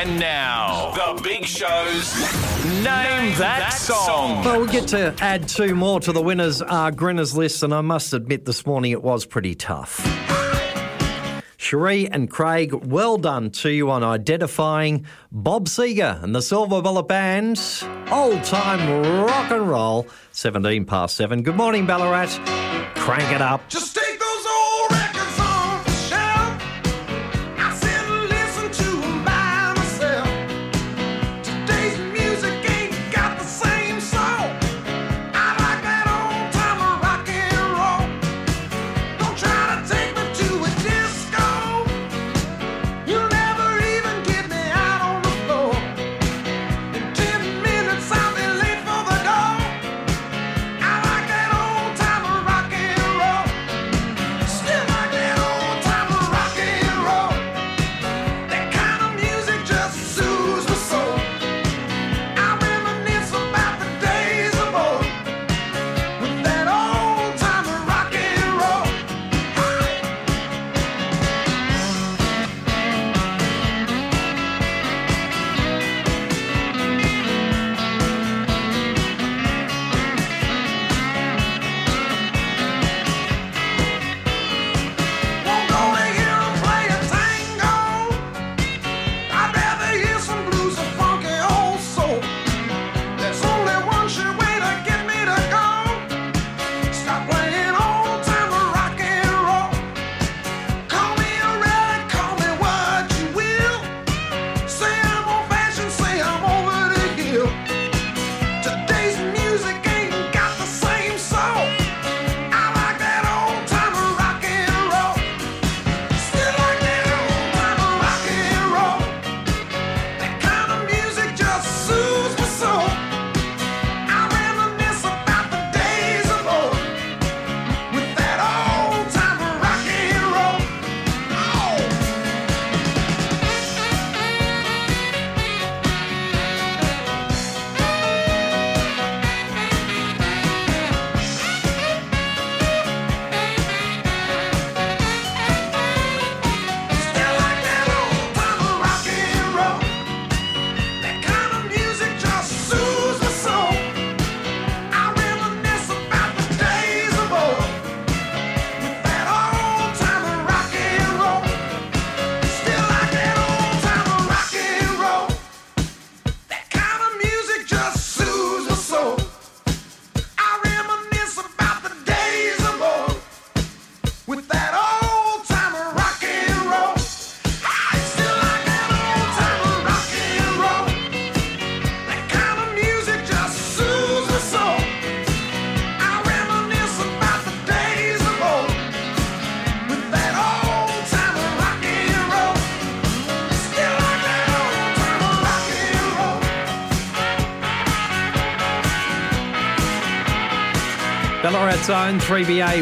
And now, the Big Show's Name That Song. Well, we get to add two more to the winners' Grinners list, and I must admit this morning it was pretty tough. Cherie and Craig, well done to you on identifying Bob Seger and the Silver Bullet Band. Old-time rock and roll, 17 past 7. Good morning, Ballarat. Crank it up. Just take those old records off the shelf. I sit and listen to them by myself. Today's music ain't got the same soul. I like that old time of rock and roll. Don't try to take me to a disco. You'll never even get me out on the floor. In 10 minutes I'll be late for the door. I like that old time of rock and roll. Still like that old time of rock and roll. That kind of music just soothes my soul. I reminisce about the days of old with that old time of rock and roll. Won't go to hear 'em play a tango. I'd rather hear some blues or funky old soul. There's only one sure way to get me to go. Stop playing old time of rock and roll. Call me a relic, call me what you will. Say I'm old fashioned, say I'm over the hill. Today's music ain't got the same soul. I like that old time of rock and roll. Still like that old time of rock and roll. That kind of music just soothes my soul. I reminisce about the days of old with that old time of rock and roll. Oh. Still like that old time of rock and roll. That kind of music just soothes my soul. I reminisce about the days of old with that old time of rock and roll. Still like that old time of rock and roll. That kind of music just soothes my soul. I reminisce about the days of old with that old time of rock and roll. I still like that old time of rock and roll. That kind of music just soothes my soul. I reminisce about the days of old with that old time of rock and roll. Still like that old time of rock and roll. Ballarat's own 3BA